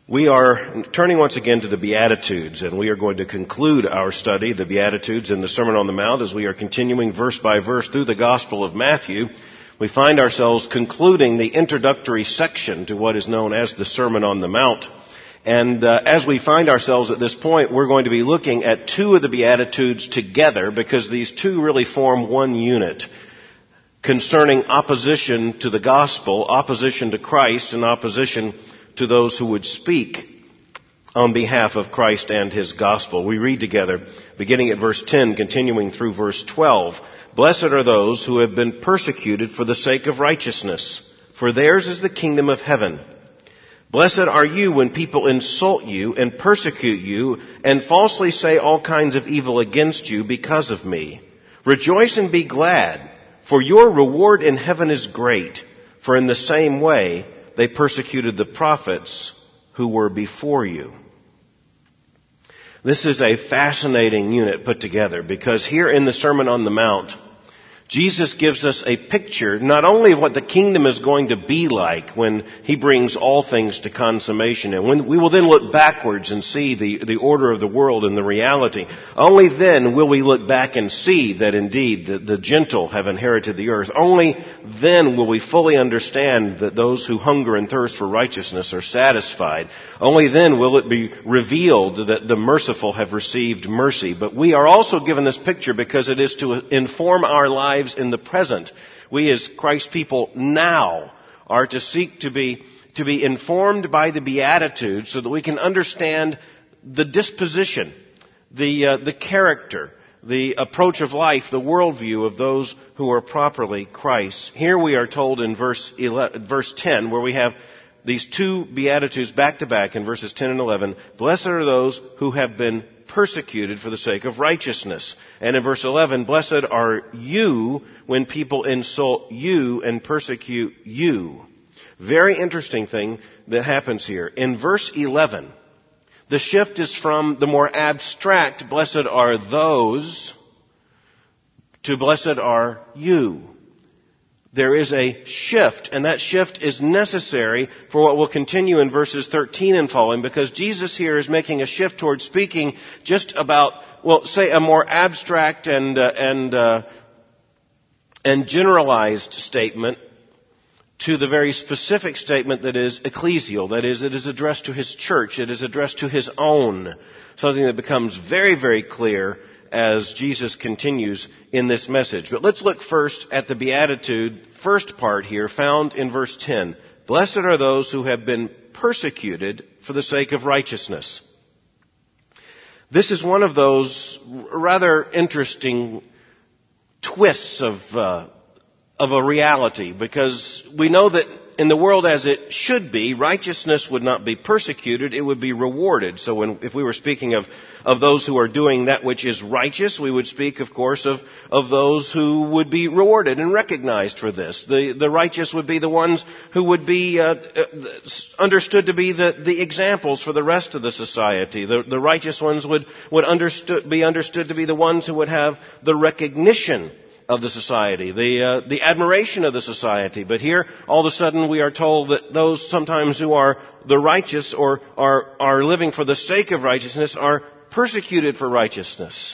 We are turning once again to the Beatitudes, and we are going to conclude our study, the Beatitudes in the Sermon on the Mount, as we are continuing verse by verse through the Gospel of Matthew. We find ourselves concluding the introductory section to what is known as the Sermon on the Mount. And as we find ourselves at this point, we're going to be looking at two of the Beatitudes together, because these two really form one unit concerning opposition to the Gospel, opposition to Christ, and opposition to those who would speak on behalf of Christ and His gospel. We read together, beginning at verse 10, continuing through verse 12. Blessed are those who have been persecuted for the sake of righteousness, for theirs is the kingdom of heaven. Blessed are you when people insult you and persecute you and falsely say all kinds of evil against you because of me. Rejoice and be glad, for your reward in heaven is great, for in the same way they persecuted the prophets who were before you. This is a fascinating unit put together, because here in the Sermon on the Mount, Jesus gives us a picture not only of what the kingdom is going to be like when He brings all things to consummation, and when we will then look backwards and see the order of the world and the reality. Only then will we look back and see that indeed the gentle have inherited the earth. Only then will we fully understand that those who hunger and thirst for righteousness are satisfied. Only then will it be revealed that the merciful have received mercy. But we are also given this picture because it is to inform our lives in the present. We as Christ's people now are to seek to be informed by the Beatitudes so that we can understand the disposition, the character, the approach of life, the worldview of those who are properly Christ's. Here we are told in verse 10, where we have these two Beatitudes back to back in verses 10 and 11. Blessed are those who have been persecuted for the sake of righteousness. And in verse 11, blessed are you when people insult you and persecute you. Very interesting thing that happens here. In verse 11, the shift is from the more abstract, blessed are those, to blessed are you. There is a shift, and that shift is necessary for what will continue in verses 13 and following, because Jesus here is making a shift towards speaking just about, well, say a more abstract and generalized statement to the very specific statement that is ecclesial. That is, it is addressed to His church. It is addressed to His own. Something that becomes very, very clear as Jesus continues in this message. But let's look first at the Beatitude, first part here, found in verse 10. Blessed are those who have been persecuted for the sake of righteousness. This is one of those rather interesting twists of a reality, because we know that in the world as it should be, righteousness would not be persecuted, it would be rewarded. So if we were speaking of those who are doing that which is righteous, we would speak, of course, of those who would be rewarded and recognized for this. The righteous would be the ones who would be understood to be the examples for the rest of the society. The righteous ones would be understood to be the ones who would have the recognition of the society, the admiration of the society. But here, all of a sudden, we are told that those sometimes who are the righteous or are living for the sake of righteousness are persecuted for righteousness.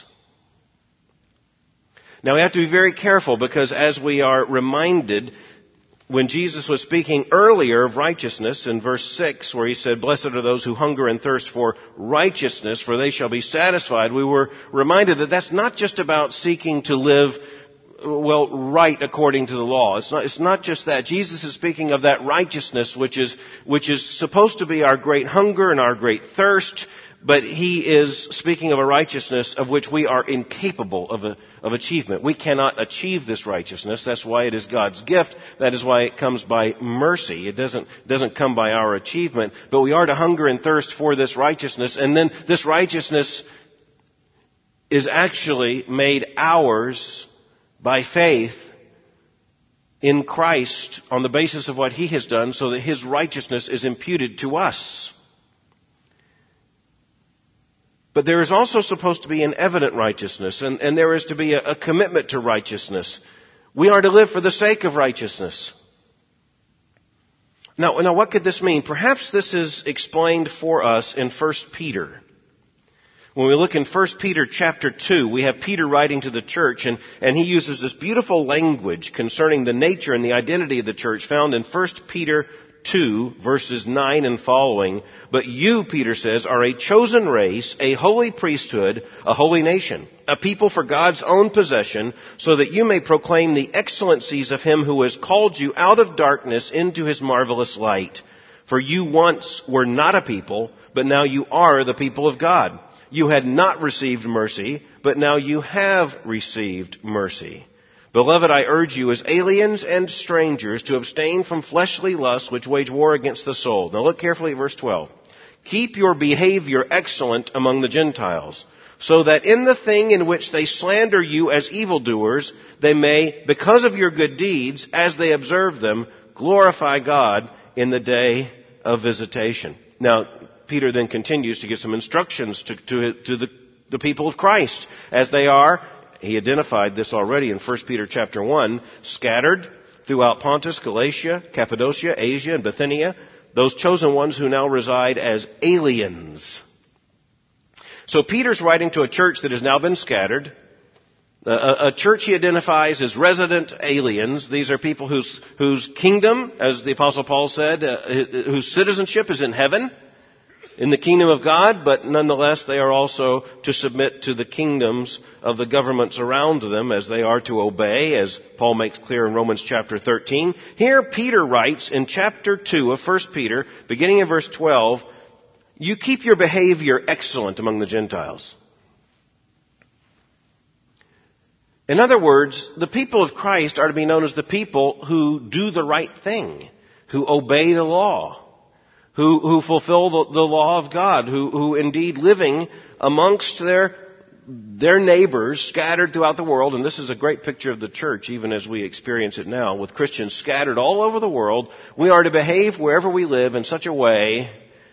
Now we have to be very careful, because as we are reminded, when Jesus was speaking earlier of righteousness in verse 6, where He said, blessed are those who hunger and thirst for righteousness, for they shall be satisfied, we were reminded that that's not just about seeking to live right according to the law. It's not just that. Jesus is speaking of that righteousness which is supposed to be our great hunger and our great thirst, but He is speaking of a righteousness of which we are incapable of achievement. We cannot achieve this righteousness. That's why it is God's gift. That is why it comes by mercy. It doesn't come by our achievement, but we are to hunger and thirst for this righteousness, and then this righteousness is actually made ours by faith in Christ on the basis of what He has done, so that His righteousness is imputed to us. But there is also supposed to be an evident righteousness, and there is to be a commitment to righteousness. We are to live for the sake of righteousness. Now what could this mean? Perhaps this is explained for us in 1 Peter. When we look in 1 Peter chapter 2, we have Peter writing to the church, and he uses this beautiful language concerning the nature and the identity of the church found in 1 Peter 2, verses 9 and following. But you, Peter says, are a chosen race, a holy priesthood, a holy nation, a people for God's own possession, so that you may proclaim the excellencies of him who has called you out of darkness into his marvelous light. For you once were not a people, but now you are the people of God. You had not received mercy, but now you have received mercy. Beloved, I urge you as aliens and strangers to abstain from fleshly lusts which wage war against the soul. Now look carefully at verse 12. Keep your behavior excellent among the Gentiles, so that in the thing in which they slander you as evildoers, they may, because of your good deeds, as they observe them, glorify God in the day of visitation. Now, Peter then continues to give some instructions to the people of Christ as they are. He identified this already in 1 Peter chapter 1, scattered throughout Pontus, Galatia, Cappadocia, Asia, and Bithynia, those chosen ones who now reside as aliens. So Peter's writing to a church that has now been scattered, a church he identifies as resident aliens. These are people whose kingdom, as the Apostle Paul said, whose citizenship is in heaven, in the kingdom of God, but nonetheless they are also to submit to the kingdoms of the governments around them as they are to obey, as Paul makes clear in Romans chapter 13. Here Peter writes in chapter 2 of 1 Peter, beginning in verse 12, you keep your behavior excellent among the Gentiles. In other words, the people of Christ are to be known as the people who do the right thing, who obey the law, who fulfill the law of God, who indeed living amongst their neighbors scattered throughout the world. And this is a great picture of the church, even as we experience it now, with Christians scattered all over the world. We are to behave wherever we live in such a way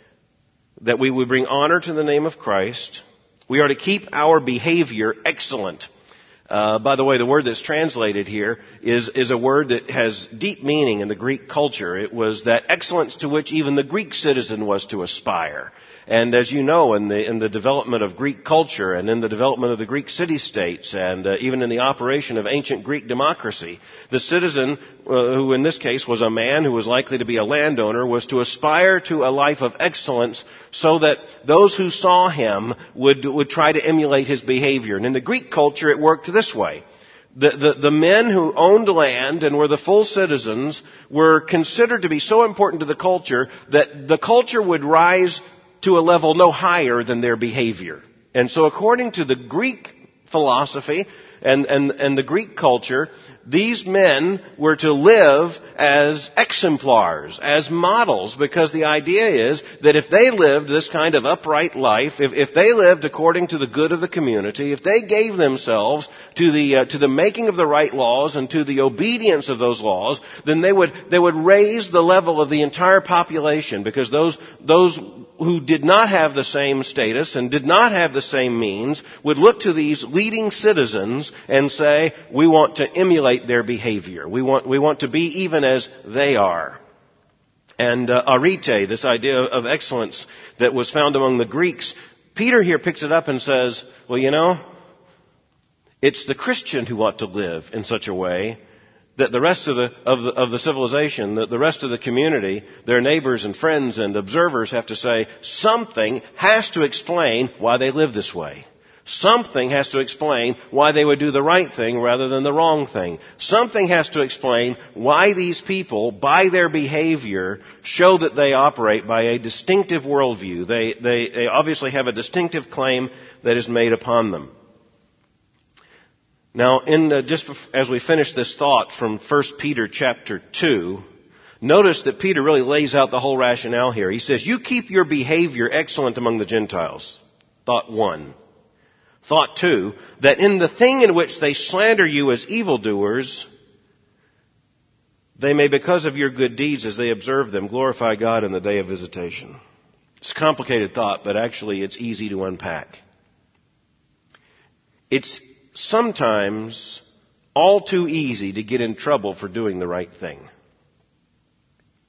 that we would bring honor to the name of Christ. We are to keep our behavior excellent. By the way, the word that's translated here is a word that has deep meaning in the Greek culture. It was that excellence to which even the Greek citizen was to aspire. And as you know, in the development of Greek culture and in the development of the Greek city-states and even in the operation of ancient Greek democracy, the citizen, who in this case was a man who was likely to be a landowner, was to aspire to a life of excellence so that those who saw him would try to emulate his behavior. And in the Greek culture, it worked this way. The men who owned land and were the full citizens were considered to be so important to the culture that the culture would rise to a level no higher than their behavior. And so according to the Greek philosophy and the Greek culture, these men were to live as exemplars, as models, because the idea is that if they lived this kind of upright life, if they lived according to the good of the community, if they gave themselves to the making of the right laws and to the obedience of those laws, then they would raise the level of the entire population, because those who did not have the same status and did not have the same means would look to these leading citizens and say, we want to emulate their behavior. We want to be even as they are. And arete, this idea of excellence that was found among the Greeks, Peter here picks it up and says, well, it's the Christian who ought to live in such a way that the rest of the civilization, the rest of the community, their neighbors and friends and observers have to say, something has to explain why they live this way. Something has to explain why they would do the right thing rather than the wrong thing. Something has to explain why these people, by their behavior, show that they operate by a distinctive worldview. They obviously have a distinctive claim that is made upon them. Now, just as we finish this thought from 1 Peter chapter 2, notice that Peter really lays out the whole rationale here. He says, you keep your behavior excellent among the Gentiles. Thought 1. Thought 2, that in the thing in which they slander you as evildoers, they may, because of your good deeds as they observe them, glorify God in the day of visitation. It's a complicated thought, but actually it's easy to unpack. It's sometimes all too easy to get in trouble for doing the right thing.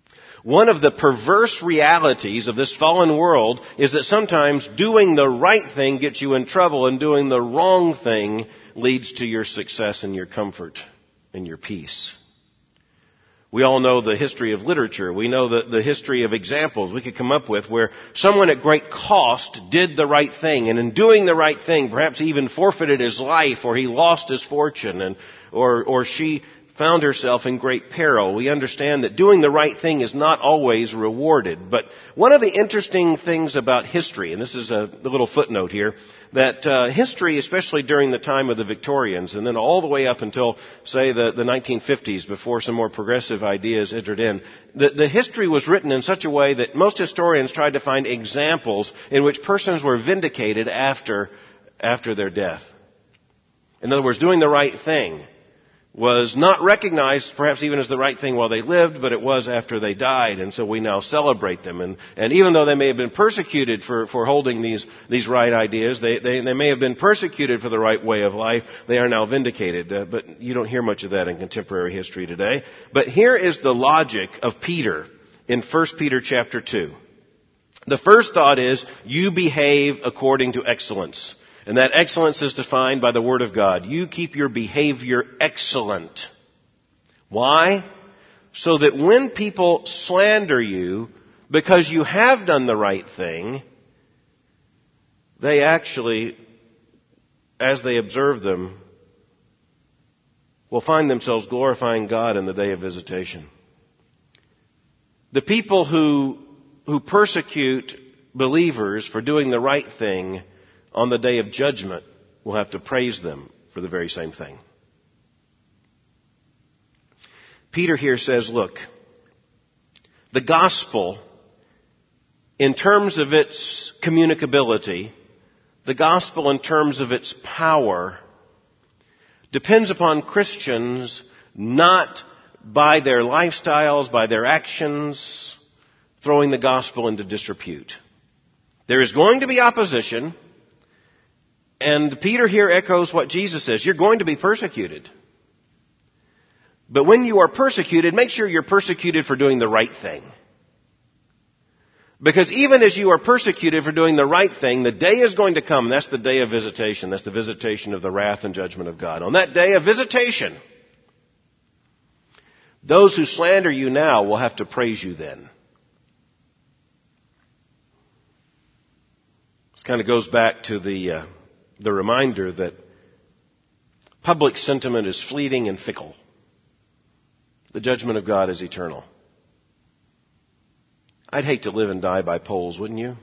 One of the perverse realities of this fallen world is that sometimes doing the right thing gets you in trouble, and doing the wrong thing leads to your success and your comfort and your peace. We all know the history of literature. We know the history of examples we could come up with where someone at great cost did the right thing, and in doing the right thing perhaps he even forfeited his life, or he lost his fortune, or she found herself in great peril. We understand that doing the right thing is not always rewarded. But one of the interesting things about history, and this is a little footnote here, that history, especially during the time of the Victorians, and then all the way up until, say, the 1950s, before some more progressive ideas entered in, the history was written in such a way that most historians tried to find examples in which persons were vindicated after their death. In other words, doing the right thing was not recognized perhaps even as the right thing while they lived, but it was after they died, and so we now celebrate them. And even though they may have been persecuted for holding these right ideas, they may have been persecuted for the right way of life, they are now vindicated. But you don't hear much of that in contemporary history today. But here is the logic of Peter in 1 Peter chapter 2. The first thought is, you behave according to excellence. And that excellence is defined by the Word of God. You keep your behavior excellent. Why? So that when people slander you because you have done the right thing, they actually, as they observe them, will find themselves glorifying God in the day of visitation. The people who persecute believers for doing the right thing on the day of judgment will have to praise them for the very same thing. Peter here says, look, the gospel, in terms of its communicability, the gospel in terms of its power, depends upon Christians not by their lifestyles, by their actions, throwing the gospel into disrepute. There is going to be opposition. And Peter here echoes what Jesus says. You're going to be persecuted. But when you are persecuted, make sure you're persecuted for doing the right thing. Because even as you are persecuted for doing the right thing, the day is going to come. That's the day of visitation. That's the visitation of the wrath and judgment of God. On that day of visitation, those who slander you now will have to praise you then. This kind of goes back to the reminder that public sentiment is fleeting and fickle. The judgment of God is eternal. I'd hate to live and die by polls, wouldn't you?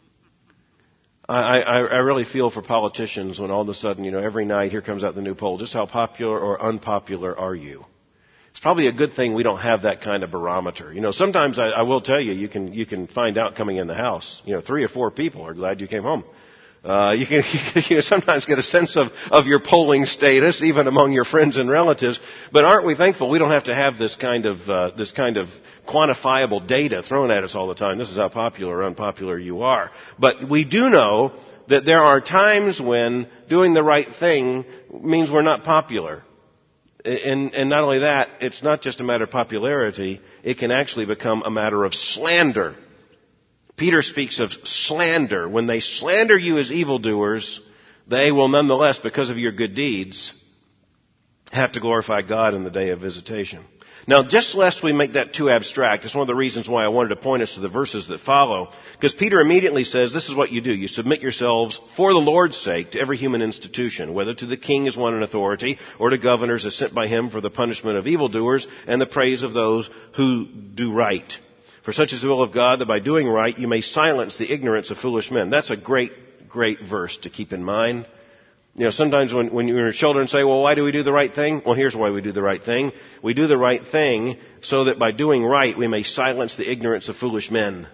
I really feel for politicians when all of a sudden, every night here comes out the new poll. Just how popular or unpopular are you? It's probably a good thing we don't have that kind of barometer. Sometimes I will tell you, you can find out coming in the house. 3 or 4 people are glad you came home. You can sometimes get a sense of your polling status, even among your friends and relatives. But aren't we thankful we don't have to have this kind of quantifiable data thrown at us all the time? This is how popular or unpopular you are. But we do know that there are times when doing the right thing means we're not popular. And not only that, it's not just a matter of popularity. It can actually become a matter of slander. Peter speaks of slander. When they slander you as evildoers, they will nonetheless, because of your good deeds, have to glorify God in the day of visitation. Now, just lest we make that too abstract, it's one of the reasons why I wanted to point us to the verses that follow, because Peter immediately says, this is what you do. You submit yourselves for the Lord's sake to every human institution, whether to the king as one in authority, or to governors as sent by him for the punishment of evildoers and the praise of those who do right. For such is the will of God, that by doing right you may silence the ignorance of foolish men. That's a great verse to keep in mind. Sometimes when your children say, well, why do we do the right thing? Well, here's why we do the right thing. We do the right thing so that by doing right we may silence the ignorance of foolish men.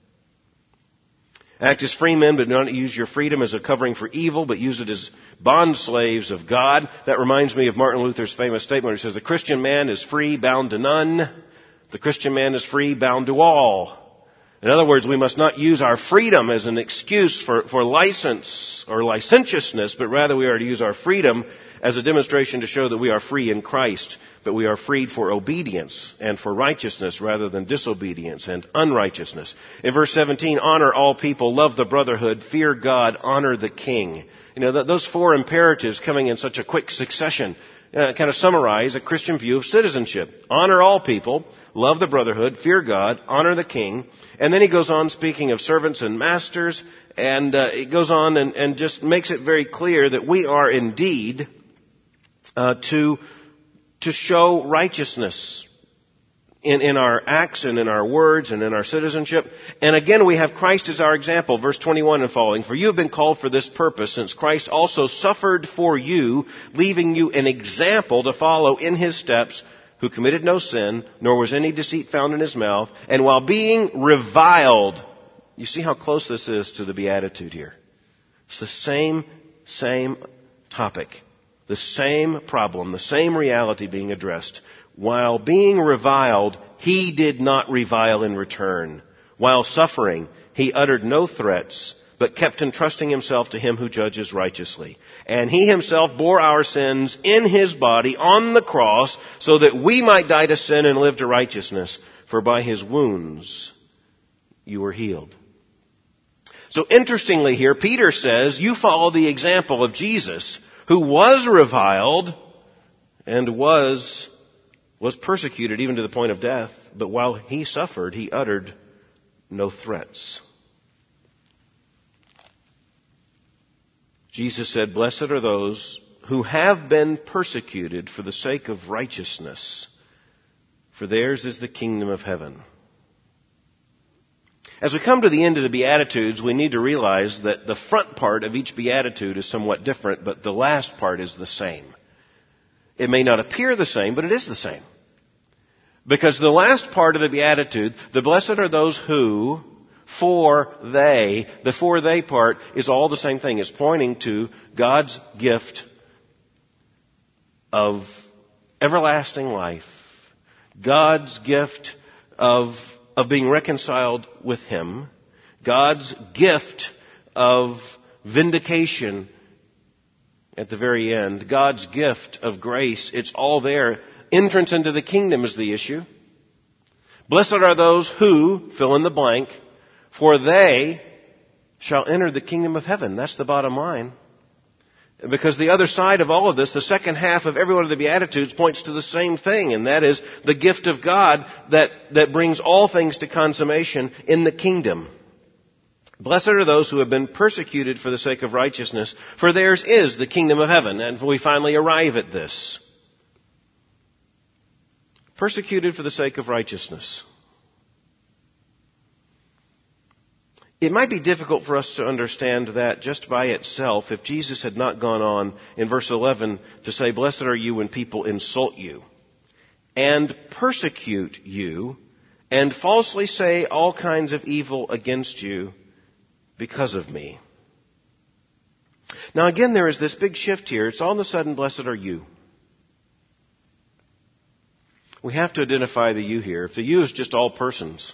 Act as free men, but do not use your freedom as a covering for evil, but use it as bondslaves of God. That reminds me of Martin Luther's famous statement where he says, the Christian man is free, bound to none. The Christian man is free, bound to all. In other words, we must not use our freedom as an excuse for license or licentiousness, but rather we are to use our freedom as a demonstration to show that we are free in Christ, but we are freed for obedience and for righteousness rather than disobedience and unrighteousness. In verse 17, honor all people, love the brotherhood, fear God, honor the king. You know, those four imperatives coming in such a quick succession kind of summarize a Christian view of citizenship. Honor all people, love the brotherhood, fear God, honor the king. And then he goes on speaking of servants and masters, and he goes on and just makes it very clear that we are indeed to show righteousness in our acts and in our words and in our citizenship. And again, we have Christ as our example. Verse 21 and following. For you have been called for this purpose, since Christ also suffered for you, leaving you an example to follow in his steps, who committed no sin, nor was any deceit found in his mouth. And while being reviled, you see how close this is to the Beatitude here. It's the same topic, the same problem, the same reality being addressed. While being reviled, he did not revile in return. While suffering, he uttered no threats, but kept entrusting himself to him who judges righteously. And he himself bore our sins in his body on the cross, so that we might die to sin and live to righteousness. For by his wounds you were healed. So interestingly here, Peter says, you follow the example of Jesus, who was reviled and was persecuted even to the point of death, but while he suffered, he uttered no threats. Jesus said, blessed are those who have been persecuted for the sake of righteousness, for theirs is the kingdom of heaven. As we come to the end of the Beatitudes, we need to realize that the front part of each Beatitude is somewhat different, but the last part is the same. It may not appear the same, but it is the same. Because the last part of the Beatitude, the blessed are those who, the for they part is all the same thing. It's pointing to God's gift of everlasting life. God's gift of being reconciled with him. God's gift of vindication at the very end. God's gift of grace. It's all there. Entrance into the kingdom is the issue. Blessed are those who, fill in the blank, for they shall enter the kingdom of heaven. That's the bottom line. Because the other side of all of this, the second half of every one of the Beatitudes points to the same thing, and that is the gift of God that brings all things to consummation in the kingdom. Blessed are those who have been persecuted for the sake of righteousness, for theirs is the kingdom of heaven. And we finally arrive at this. Persecuted for the sake of righteousness. It might be difficult for us to understand that just by itself if Jesus had not gone on in verse 11 to say, blessed are you when people insult you and persecute you and falsely say all kinds of evil against you because of me. Now again, there is this big shift here. It's all of a sudden, blessed are you. We have to identify the you here. If the you is just all persons,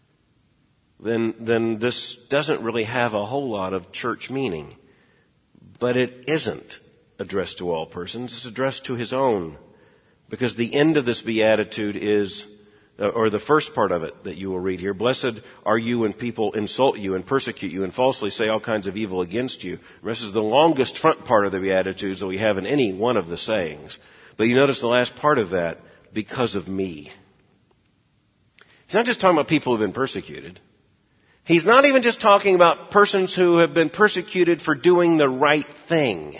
then this doesn't really have a whole lot of church meaning. But it isn't addressed to all persons. It's addressed to his own. Because the end of this beatitude is, or the first part of it that you will read here, blessed are you when people insult you and persecute you and falsely say all kinds of evil against you. This is the longest front part of the Beatitudes that we have in any one of the sayings. But you notice the last part of that, because of me. He's not just talking about people who have been persecuted. He's not even just talking about persons who have been persecuted for doing the right thing.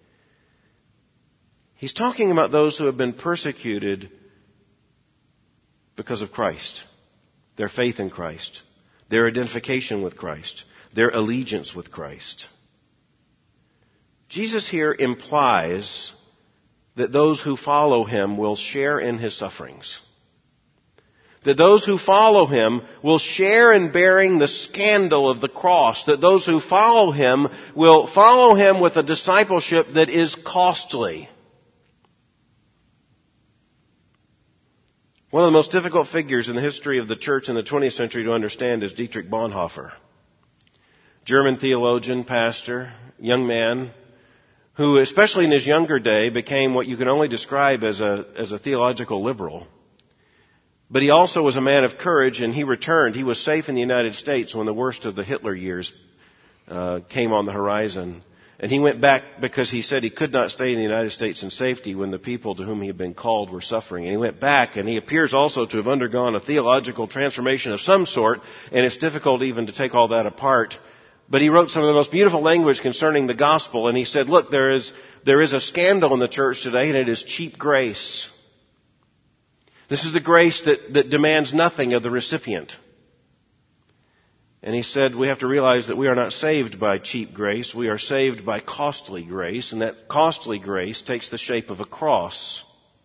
He's talking about those who have been persecuted because of Christ, their faith in Christ, their identification with Christ, their allegiance with Christ. Jesus here implies that those who follow him will share in his sufferings. That those who follow him will share in bearing the scandal of the cross. That those who follow him will follow him with a discipleship that is costly. One of the most difficult figures in the history of the church in the 20th century to understand is Dietrich Bonhoeffer. German theologian, pastor, young man, who, especially in his younger day, became what you can only describe as a theological liberal. But he also was a man of courage, and he returned. He was safe in the United States when the worst of the Hitler years came on the horizon. And he went back because he said he could not stay in the United States in safety when the people to whom he had been called were suffering. And he went back, and he appears also to have undergone a theological transformation of some sort, and it's difficult even to take all that apart. But he wrote some of the most beautiful language concerning the gospel, and he said, look, there is a scandal in the church today, and it is cheap grace. This is the grace that demands nothing of the recipient. And he said, we have to realize that we are not saved by cheap grace. We are saved by costly grace, and that costly grace takes the shape of a cross.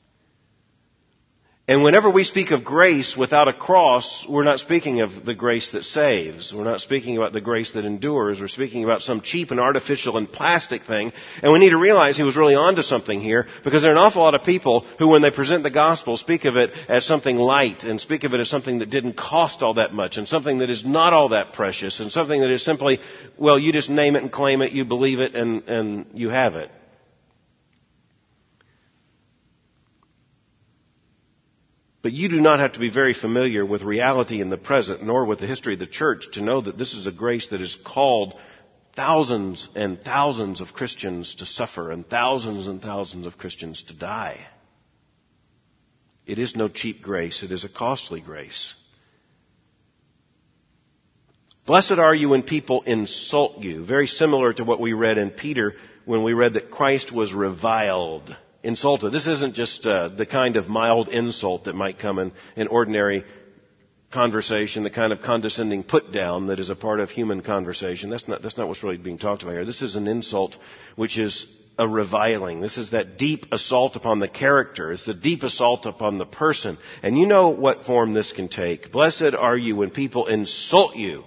And whenever we speak of grace without a cross, we're not speaking of the grace that saves. We're not speaking about the grace that endures. We're speaking about some cheap and artificial and plastic thing. And we need to realize he was really onto something here, because there are an awful lot of people who, when they present the gospel, speak of it as something light and speak of it as something that didn't cost all that much and something that is not all that precious and something that is simply, well, you just name it and claim it, you believe it, and you have it. But you do not have to be very familiar with reality in the present, nor with the history of the church, to know that this is a grace that has called thousands and thousands of Christians to suffer and thousands of Christians to die. It is no cheap grace. It is a costly grace. Blessed are you when people insult you. Very similar to what we read in Peter when we read that Christ was reviled. Insulted. This isn't just the kind of mild insult that might come in ordinary conversation, the kind of condescending put down that is a part of human conversation. That's not what's really being talked about here. This is an insult which is a reviling. This is that deep assault upon the character. It's the deep assault upon the person. And you know what form this can take. Blessed are you when people insult you.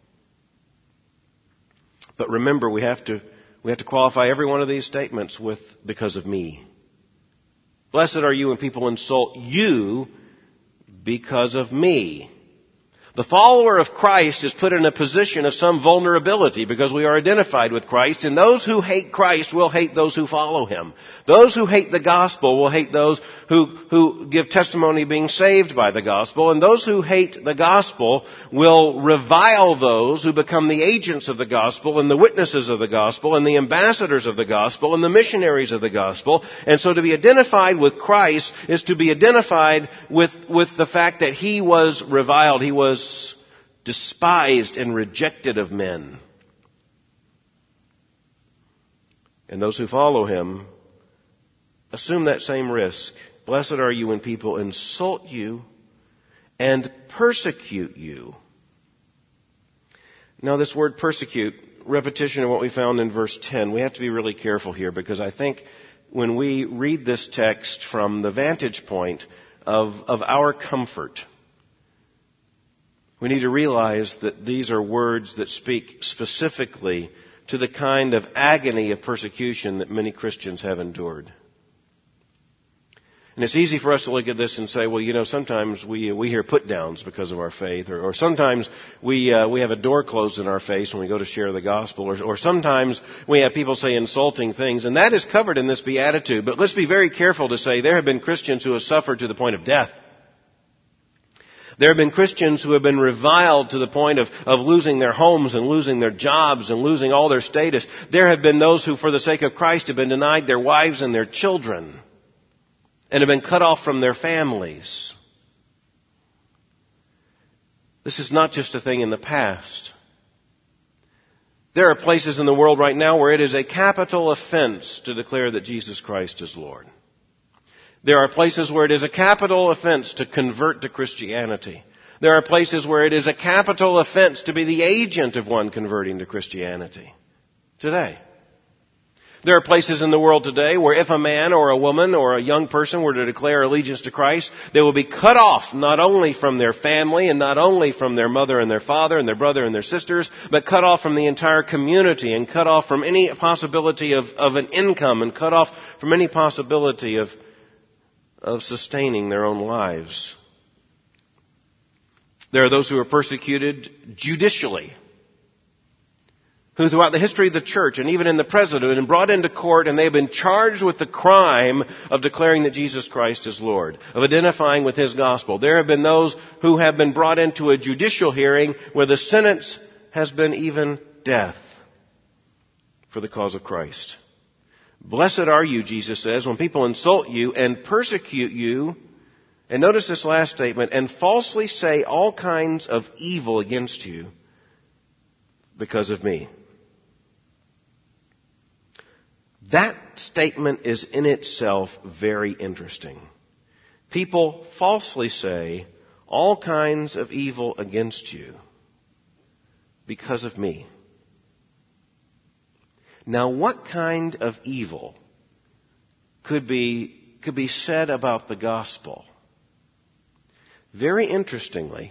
But remember, we have to qualify every one of these statements with because of me. Blessed are you when people insult you because of me. The follower of Christ is put in a position of some vulnerability because we are identified with Christ, and those who hate Christ will hate those who follow Him. Those who hate the gospel will hate those who give testimony being saved by the gospel, and those who hate the gospel will revile those who become the agents of the gospel and the witnesses of the gospel and the ambassadors of the gospel and the missionaries of the gospel. And so to be identified with Christ is to be identified with the fact that He was reviled. He was despised and rejected of men. And those who follow Him assume that same risk. Blessed are you when people insult you and persecute you. Now this word persecute, repetition of what we found in verse 10, we have to be really careful here, because I think when we read this text from the vantage point of our comfort, we need to realize that these are words that speak specifically to the kind of agony of persecution that many Christians have endured. And it's easy for us to look at this and say, well, you know, sometimes we hear put-downs because of our faith, or sometimes we have a door closed in our face when we go to share the gospel, or sometimes we have people say insulting things, and that is covered in this beatitude. But let's be very careful to say there have been Christians who have suffered to the point of death. There have been Christians who have been reviled to the point of losing their homes and losing their jobs and losing all their status. There have been those who, for the sake of Christ, have been denied their wives and their children and have been cut off from their families. This is not just a thing in the past. There are places in the world right now where it is a capital offense to declare that Jesus Christ is Lord. There are places where it is a capital offense to convert to Christianity. There are places where it is a capital offense to be the agent of one converting to Christianity. Today. There are places in the world today where if a man or a woman or a young person were to declare allegiance to Christ, they will be cut off not only from their family and not only from their mother and their father and their brother and their sisters, but cut off from the entire community and cut off from any possibility of an income and cut off from any possibility of sustaining their own lives. There are those who are persecuted judicially, who throughout the history of the church and even in the present have been brought into court and they have been charged with the crime of declaring that Jesus Christ is Lord, of identifying with His gospel. There have been those who have been brought into a judicial hearing where the sentence has been even death for the cause of Christ. Blessed are you, Jesus says, when people insult you and persecute you. And notice this last statement, and falsely say all kinds of evil against you because of me. That statement is in itself very interesting. People falsely say all kinds of evil against you because of me. Now, what kind of evil could be said about the gospel? Very interestingly,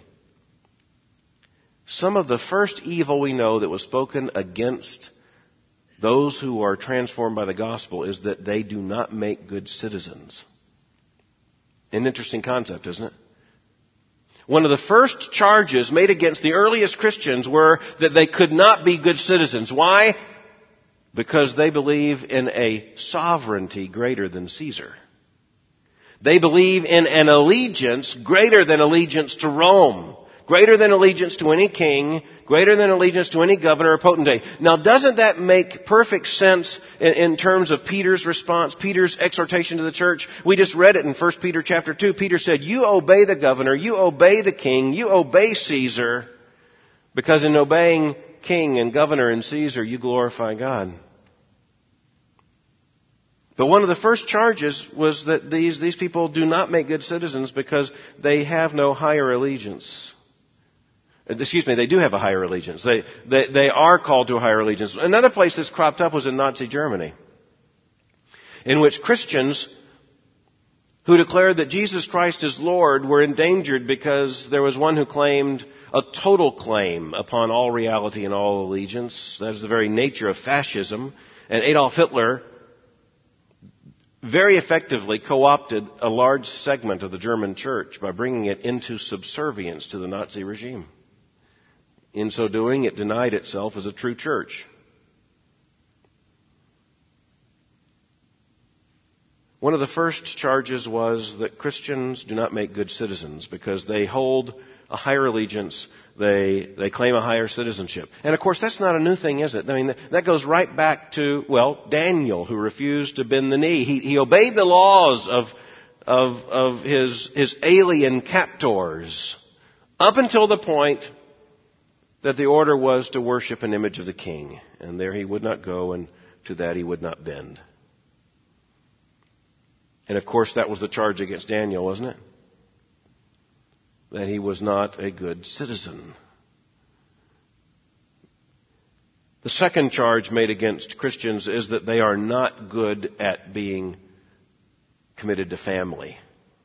some of the first evil we know that was spoken against those who are transformed by the gospel is that they do not make good citizens. An interesting concept, isn't it? One of the first charges made against the earliest Christians were that they could not be good citizens. Why? Because they believe in a sovereignty greater than Caesar. They believe in an allegiance greater than allegiance to Rome, greater than allegiance to any king, greater than allegiance to any governor or potentate. Now, doesn't that make perfect sense in terms of Peter's response, Peter's exhortation to the church? We just read it in 1 Peter chapter 2. Peter said, you obey the governor, you obey the king, you obey Caesar, because in obeying king and governor and Caesar, you glorify God. But one of the first charges was that these people do not make good citizens because they have no higher allegiance. They do have a higher allegiance. They are called to a higher allegiance. Another place this cropped up was in Nazi Germany, in which Christians who declared that Jesus Christ is Lord were endangered because there was one who claimed a total claim upon all reality and all allegiance. That is the very nature of fascism. And Adolf Hitler very effectively co-opted a large segment of the German church by bringing it into subservience to the Nazi regime. In so doing, it denied itself as a true church. One of the first charges was that Christians do not make good citizens because they hold a higher allegiance, they claim a higher citizenship. And of course, that's not a new thing, is it? I mean, that goes right back to, Daniel, who refused to bend the knee. He obeyed the laws of his alien captors up until the point that the order was to worship an image of the king. And there he would not go, and to that he would not bend. And of course, that was the charge against Daniel, wasn't it? That he was not a good citizen. The second charge made against Christians is that they are not good at being committed to family.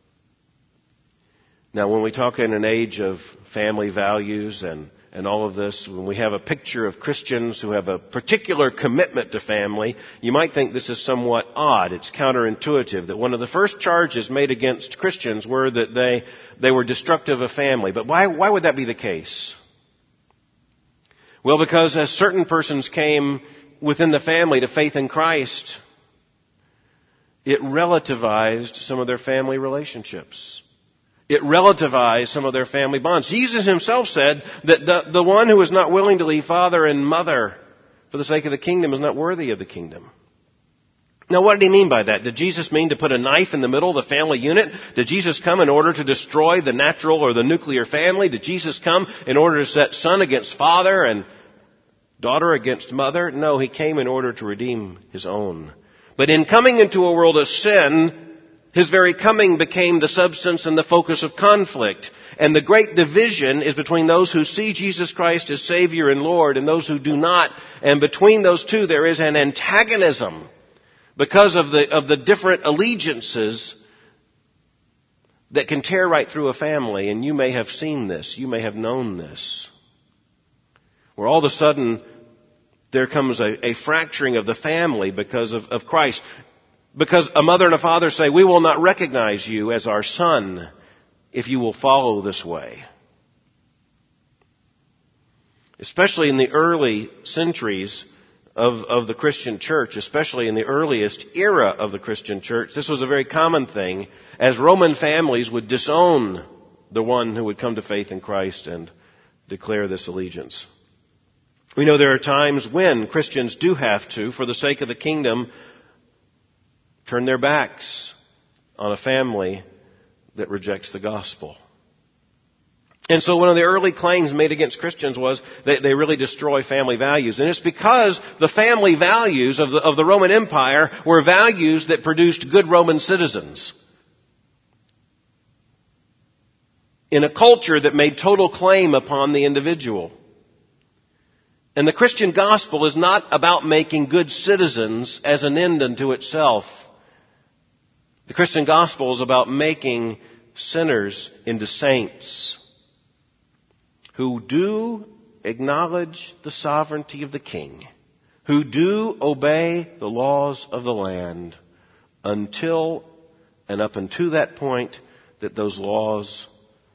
Now, when we talk in an age of family values and all of this, when we have a picture of Christians who have a particular commitment to family, you might think this is somewhat odd. It's counterintuitive that one of the first charges made against Christians were that they were destructive of family. But why would that be the case? Well, because as certain persons came within the family to faith in Christ, it relativized some of their family relationships. It relativized some of their family bonds. Jesus himself said that the one who is not willing to leave father and mother for the sake of the kingdom is not worthy of the kingdom. Now, what did he mean by that? Did Jesus mean to put a knife in the middle of the family unit? Did Jesus come in order to destroy the natural or the nuclear family? Did Jesus come in order to set son against father and daughter against mother? No, he came in order to redeem his own. But in coming into a world of sin, his very coming became the substance and the focus of conflict. And the great division is between those who see Jesus Christ as Savior and Lord and those who do not. And between those two there is an antagonism because of the different allegiances that can tear right through a family. And you may have seen this. You may have known this. Where all of a sudden there comes a fracturing of the family because of Christ. Because a mother and a father say, we will not recognize you as our son if you will follow this way. especially in the early centuries of the Christian church, especially in the earliest era of the Christian church, this was a very common thing, as Roman families would disown the one who would come to faith in Christ and declare this allegiance. We know there are times when Christians do have to, for the sake of the kingdom, turn their backs on a family that rejects the gospel. And so one of the early claims made against Christians was that they really destroy family values. And it's because the family values of the Roman Empire were values that produced good Roman citizens. In a culture that made total claim upon the individual. And the Christian gospel is not about making good citizens as an end unto itself. The Christian gospel is about making sinners into saints who do acknowledge the sovereignty of the King, who do obey the laws of the land until and up unto that point that those laws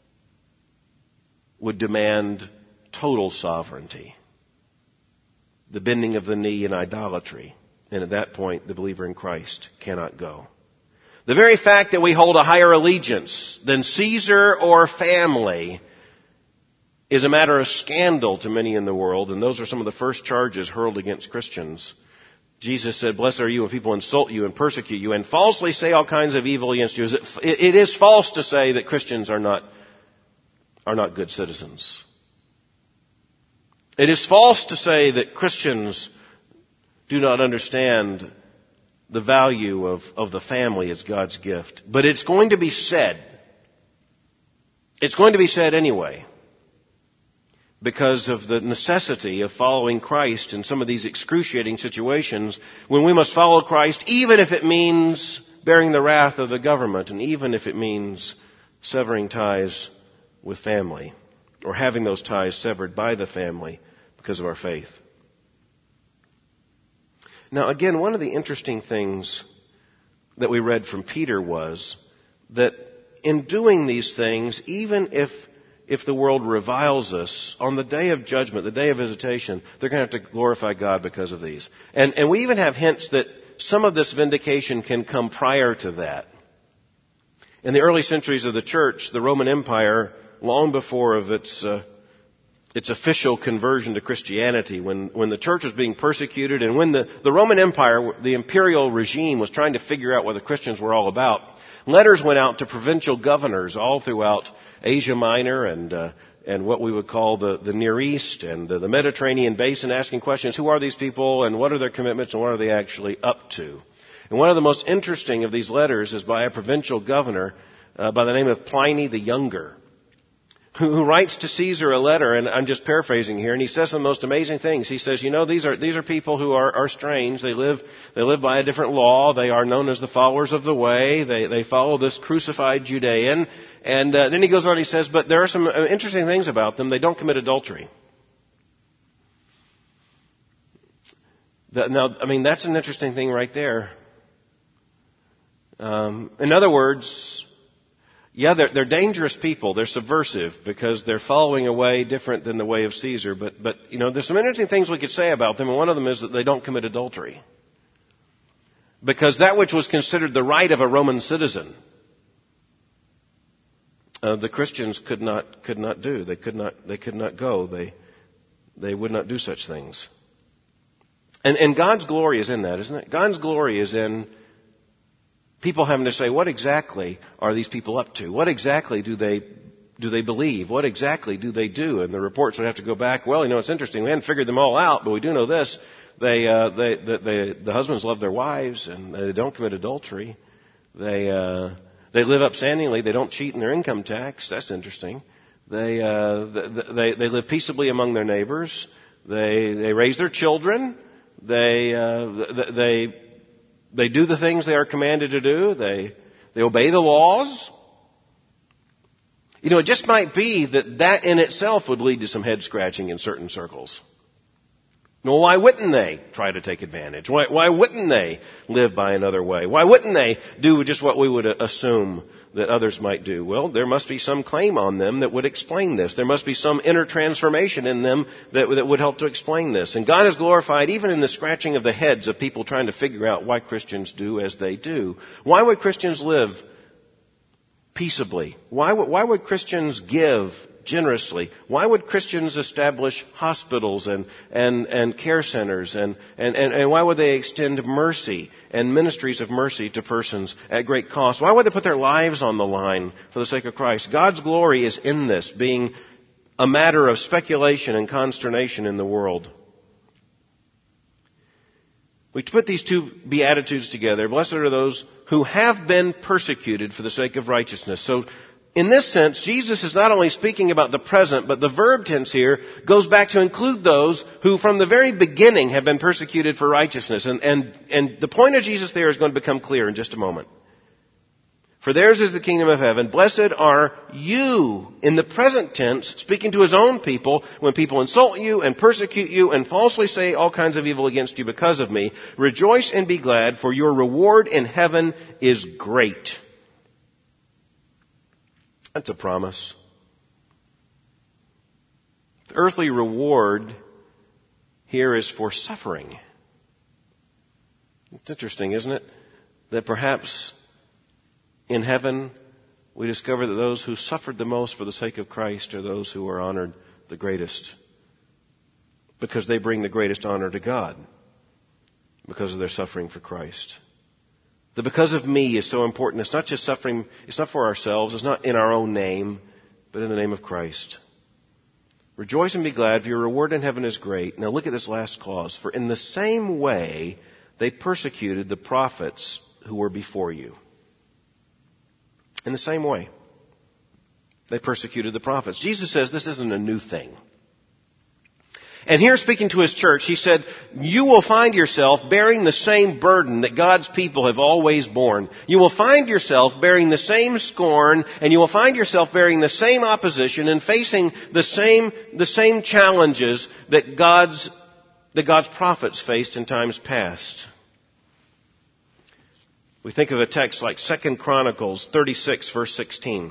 would demand total sovereignty, the bending of the knee in idolatry. And at that point, the believer in Christ cannot go. The very fact that we hold a higher allegiance than Caesar or family is a matter of scandal to many in the world, and those are some of the first charges hurled against Christians. Jesus said, "Blessed are you when people insult you and persecute you and falsely say all kinds of evil against you." It is false to say that Christians are not good citizens. It is false to say that Christians do not understand the value of the family as God's gift. But it's going to be said. It's going to be said anyway, because of the necessity of following Christ in some of these excruciating situations when we must follow Christ, even if it means bearing the wrath of the government, and even if it means severing ties with family, or having those ties severed by the family because of our faith. Now again, one of the interesting things that we read from Peter was that in doing these things, even if the world reviles us, on the day of judgment, the day of visitation, they're going to have to glorify God because of these. And we even have hints that some of this vindication can come prior to that. In the early centuries of the church, the Roman Empire, long before of its official conversion to Christianity, when the church was being persecuted, and when the Roman Empire, the imperial regime, was trying to figure out what the Christians were all about, letters went out to provincial governors all throughout Asia Minor and what we would call the Near East and the Mediterranean basin, asking questions: who are these people and what are their commitments and what are they actually up to? And one of the most interesting of these letters is by a provincial governor by the name of Pliny the Younger, who writes to Caesar a letter, and I'm just paraphrasing here, and he says some most amazing things. He says, these are people who are strange. They live by a different law. They are known as the followers of the way. They follow this crucified Judean. And then he goes on, he says, but there are some interesting things about them. They don't commit adultery. That's an interesting thing right there. In other words, yeah, they're dangerous people. They're subversive because they're following a way different than the way of Caesar. But there's some interesting things we could say about them, and one of them is that they don't commit adultery. Because that which was considered the right of a Roman citizen, the Christians could not do. They could not go. They would not do such things. And God's glory is in that, isn't it? God's glory is in people having to say, what exactly are these people up to? What exactly do they believe? What exactly do they do? And the reports would have to go back. Well, it's interesting. We hadn't figured them all out, but we do know this. The husbands love their wives, and they don't commit adultery. They live upstandingly. They don't cheat in their income tax. That's interesting. They live peaceably among their neighbors. They raise their children. They do the things they are commanded to do. They obey the laws. It just might be that in itself would lead to some head scratching in certain circles. Well, why wouldn't they try to take advantage? Why wouldn't they live by another way? Why wouldn't they do just what we would assume that others might do? Well, there must be some claim on them that would explain this. There must be some inner transformation in them that would help to explain this. And God is glorified even in the scratching of the heads of people trying to figure out why Christians do as they do. Why would Christians live peaceably? Why would Christians give generously? Why would Christians establish hospitals and care centers and why would they extend mercy and ministries of mercy to persons at great cost? Why would they put their lives on the line for the sake of Christ? God's glory is in this being a matter of speculation and consternation in the world. We put these two beatitudes together. Blessed are those who have been persecuted for the sake of righteousness. So in this sense, Jesus is not only speaking about the present, but the verb tense here goes back to include those who from the very beginning have been persecuted for righteousness. And the point of Jesus there is going to become clear in just a moment. For theirs is the kingdom of heaven. Blessed are you, in the present tense, speaking to his own people, when people insult you and persecute you and falsely say all kinds of evil against you because of me. Rejoice and be glad, for your reward in heaven is great. That's a promise. The earthly reward here is for suffering. It's interesting, isn't it? That perhaps in heaven we discover that those who suffered the most for the sake of Christ are those who are honored the greatest, because they bring the greatest honor to God because of their suffering for Christ. The because of me is so important. It's not just suffering, it's not for ourselves, it's not in our own name, but in the name of Christ. Rejoice and be glad, for your reward in heaven is great. Now look at this last clause. For in the same way they persecuted the prophets who were before you. In the same way they persecuted the prophets. Jesus says this isn't a new thing. And here speaking to his church, he said, you will find yourself bearing the same burden that God's people have always borne. You will find yourself bearing the same scorn, and you will find yourself bearing the same opposition and facing the same challenges that God's prophets faced in times past. We think of a text like 2 Chronicles 36, verse 16.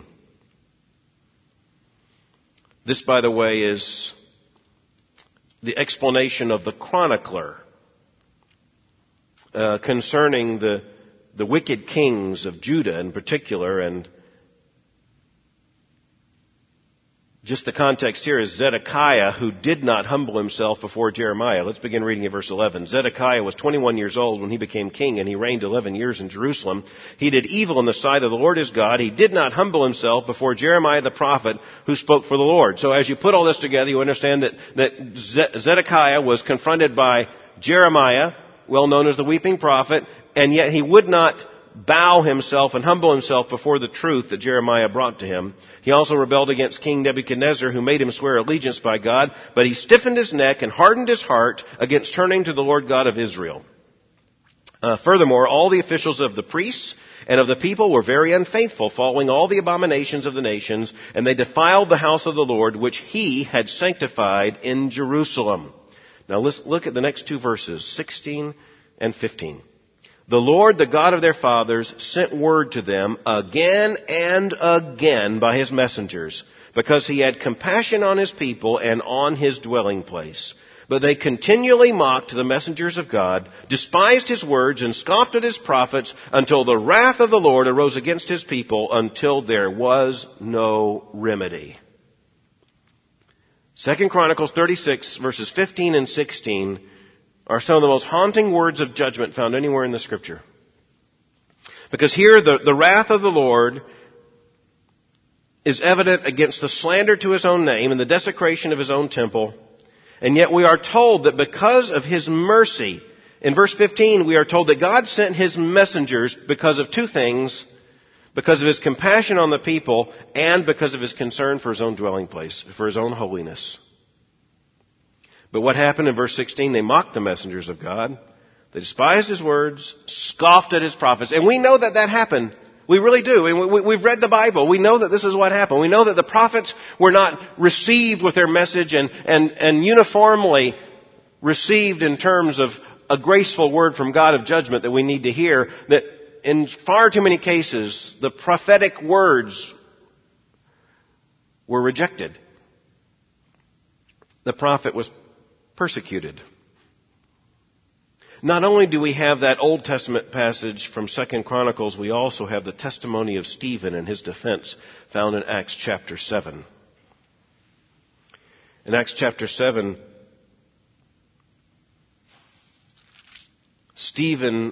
This, by the way, is the explanation of the chronicler concerning the wicked kings of Judah in particular. And just the context here is Zedekiah, who did not humble himself before Jeremiah. Let's begin reading at verse 11. Zedekiah was 21 years old when he became king, and he reigned 11 years in Jerusalem. He did evil in the sight of the Lord his God. He did not humble himself before Jeremiah the prophet, who spoke for the Lord. So as you put all this together, you understand that Zedekiah was confronted by Jeremiah, well known as the weeping prophet, and yet he would not bow himself and humble himself before the truth that Jeremiah brought to him. He also rebelled against King Nebuchadnezzar, who made him swear allegiance by God, but he stiffened his neck and hardened his heart against turning to the Lord God of Israel. Furthermore, all the officials of the priests and of the people were very unfaithful, following all the abominations of the nations, and they defiled the house of the Lord, which he had sanctified in Jerusalem. Now let's look at the next two verses, 16 and 15. The Lord, the God of their fathers, sent word to them again and again by his messengers, because he had compassion on his people and on his dwelling place. But they continually mocked the messengers of God, despised his words, and scoffed at his prophets, until the wrath of the Lord arose against his people, until there was no remedy. 2 Chronicles 36, verses 15 and 16 are some of the most haunting words of judgment found anywhere in the Scripture. Because here the wrath of the Lord is evident against the slander to his own name and the desecration of his own temple. And yet we are told that because of his mercy, in verse 15 we are told that God sent his messengers because of two things: because of his compassion on the people and because of his concern for his own dwelling place, for his own holiness. But what happened in verse 16? They mocked the messengers of God. They despised his words, scoffed at his prophets. And we know that happened. We really do. And we've read the Bible. We know that this is what happened. We know that the prophets were not received with their message and uniformly received in terms of a graceful word from God of judgment that we need to hear, that in far too many cases, the prophetic words were rejected. The prophet was persecuted. Not only do we have that Old Testament passage from 2 Chronicles, we also have the testimony of Stephen and his defense found in Acts chapter 7. In Acts chapter 7, Stephen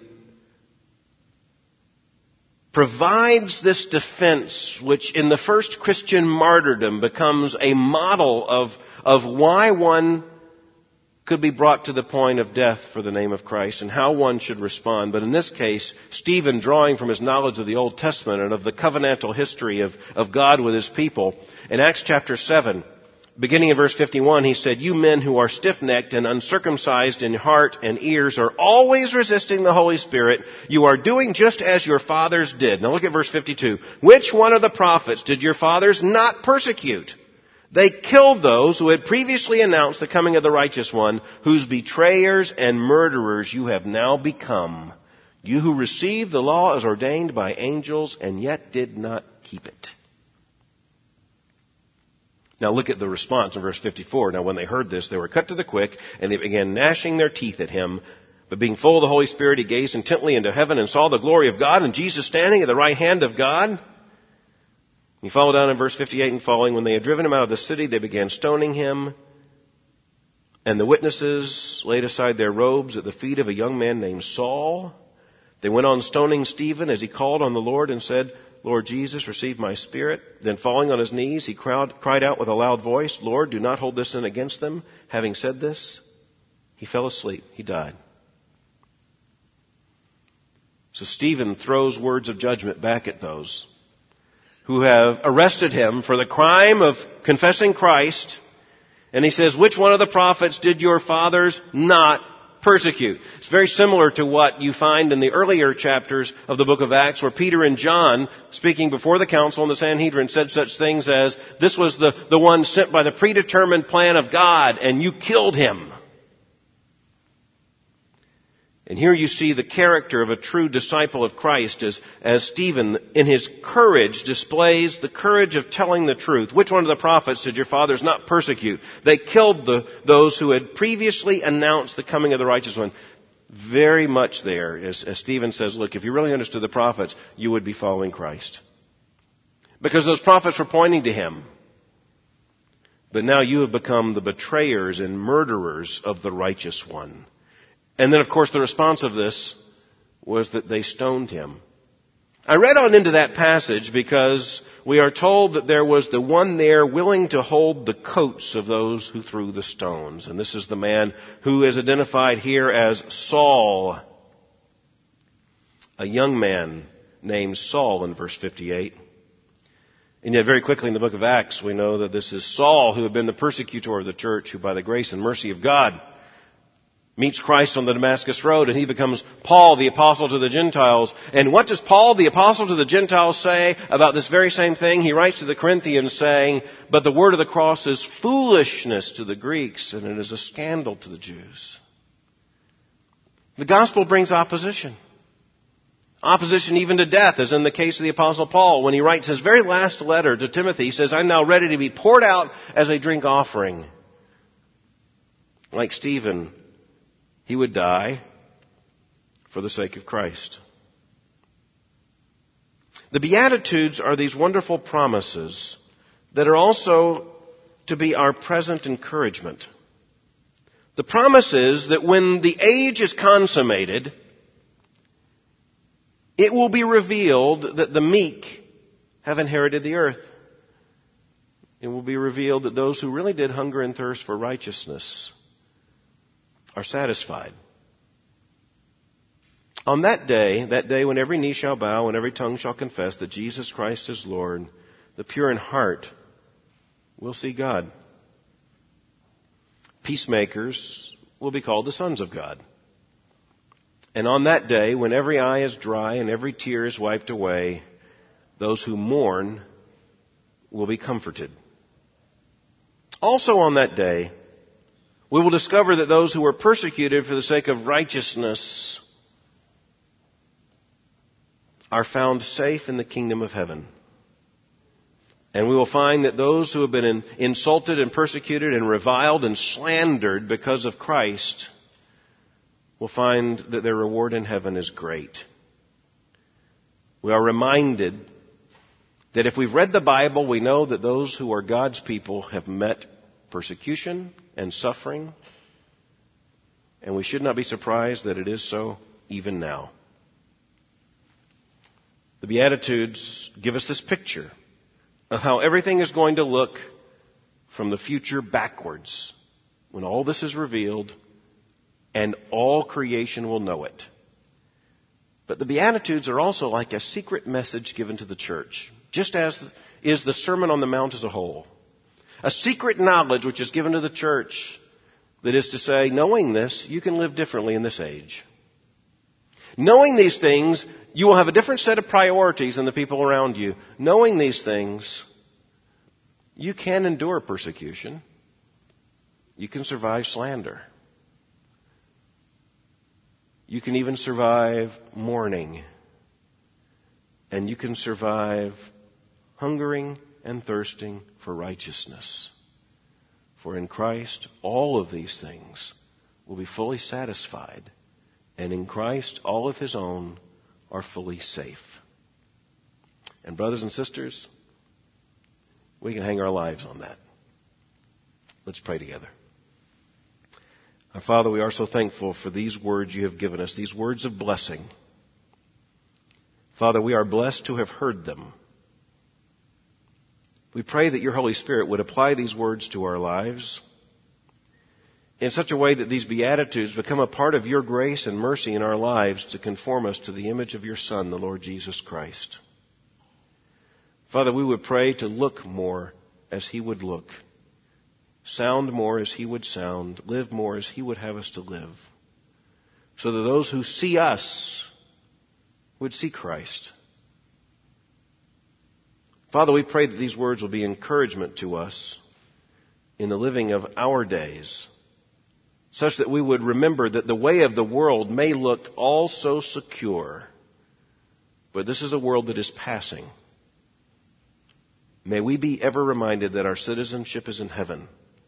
provides this defense, which in the first Christian martyrdom becomes a model of why one could be brought to the point of death for the name of Christ and how one should respond. But in this case, Stephen, drawing from his knowledge of the Old Testament and of the covenantal history of God with his people, in Acts chapter 7, beginning in verse 51, he said, "You men who are stiff-necked and uncircumcised in heart and ears are always resisting the Holy Spirit. You are doing just as your fathers did." Now look at verse 52. "Which one of the prophets did your fathers not persecute? They killed those who had previously announced the coming of the righteous one, whose betrayers and murderers you have now become. You who received the law as ordained by angels and yet did not keep it." Now look at the response in verse 54. "Now when they heard this, they were cut to the quick, and they began gnashing their teeth at him. But being full of the Holy Spirit, he gazed intently into heaven and saw the glory of God and Jesus standing at the right hand of God." You follow down in verse 58 and following. "When they had driven him out of the city, they began stoning him. And the witnesses laid aside their robes at the feet of a young man named Saul. They went on stoning Stephen as he called on the Lord and said, 'Lord Jesus, receive my spirit.' Then falling on his knees, he cried out with a loud voice, 'Lord, do not hold this sin against them.' Having said this, he fell asleep. He died." So Stephen throws words of judgment back at those who have arrested him for the crime of confessing Christ. And he says, "Which one of the prophets did your fathers not persecute?" It's very similar to what you find in the earlier chapters of the book of Acts, where Peter and John, speaking before the council and the Sanhedrin, said such things as, "This was the one sent by the predetermined plan of God, and you killed him." And here you see the character of a true disciple of Christ as Stephen, in his courage, displays the courage of telling the truth. "Which one of the prophets did your fathers not persecute? They killed those who had previously announced the coming of the righteous one." Very much there, as Stephen says, look, if you really understood the prophets, you would be following Christ. Because those prophets were pointing to him. But now you have become the betrayers and murderers of the righteous one. And then, of course, the response of this was that they stoned him. I read on into that passage because we are told that there was the one there willing to hold the coats of those who threw the stones. And this is the man who is identified here as Saul, a young man named Saul in verse 58. And yet very quickly in the book of Acts, we know that this is Saul who had been the persecutor of the church, who by the grace and mercy of God meets Christ on the Damascus Road, and he becomes Paul, the apostle to the Gentiles. And what does Paul, the apostle to the Gentiles, say about this very same thing? He writes to the Corinthians saying, "But the word of the cross is foolishness to the Greeks, and it is a scandal to the Jews." The gospel brings opposition. Opposition even to death, as in the case of the apostle Paul. When he writes his very last letter to Timothy, he says, "I'm now ready to be poured out as a drink offering." Like Stephen, he would die for the sake of Christ. The Beatitudes are these wonderful promises that are also to be our present encouragement. The promise is that when the age is consummated, it will be revealed that the meek have inherited the earth. It will be revealed that those who really did hunger and thirst for righteousness are satisfied. On that day when every knee shall bow and every tongue shall confess that Jesus Christ is Lord, the pure in heart will see God. Peacemakers will be called the sons of God. And on that day, when every eye is dry and every tear is wiped away, those who mourn will be comforted. Also on that day we will discover that those who are persecuted for the sake of righteousness are found safe in the kingdom of heaven. And we will find that those who have been insulted and persecuted and reviled and slandered because of Christ will find that their reward in heaven is great. We are reminded that if we've read the Bible, we know that those who are God's people have met persecution and suffering, and we should not be surprised that it is so even now. The Beatitudes give us this picture of how everything is going to look from the future backwards, when all this is revealed and all creation will know it. But the Beatitudes are also like a secret message given to the church, just as is the Sermon on the Mount as a whole. A secret knowledge which is given to the church, that is to say, knowing this, you can live differently in this age. Knowing these things, you will have a different set of priorities than the people around you. Knowing these things, you can endure persecution. You can survive slander. You can even survive mourning. And you can survive hungering and thirsting for righteousness. For in Christ, all of these things will be fully satisfied. And in Christ, all of His own are fully safe. And brothers and sisters, we can hang our lives on that. Let's pray together. Our Father, we are so thankful for these words you have given us, these words of blessing. Father, we are blessed to have heard them. We pray that your Holy Spirit would apply these words to our lives in such a way that these Beatitudes become a part of your grace and mercy in our lives to conform us to the image of your Son, the Lord Jesus Christ. Father, we would pray to look more as He would look, sound more as He would sound, live more as He would have us to live, so that those who see us would see Christ. Father, we pray that these words will be encouragement to us in the living of our days, such that we would remember that the way of the world may look all so secure, but this is a world that is passing. May we be ever reminded that our citizenship is in heaven.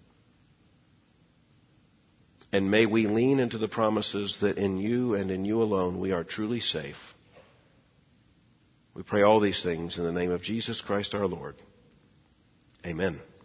And may we lean into the promises that in you and in you alone we are truly safe. We pray all these things in the name of Jesus Christ our Lord. Amen.